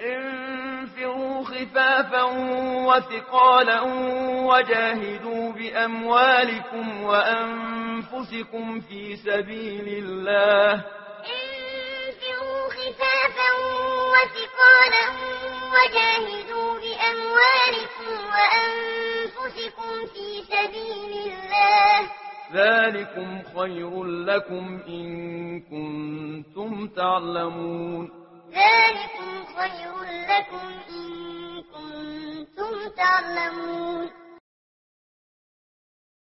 انفروا خفافا وثقالا وجاهدوا بأموالكم وأنفسكم في سبيل الله. انفروا خفافا وثقالا وجاهدوا بأموالكم وأنفسكم في سبيل الله. ذلكم خير لكم إن كنتم تعلمون. ذلكم خير لكم إن كنتم تعلمون.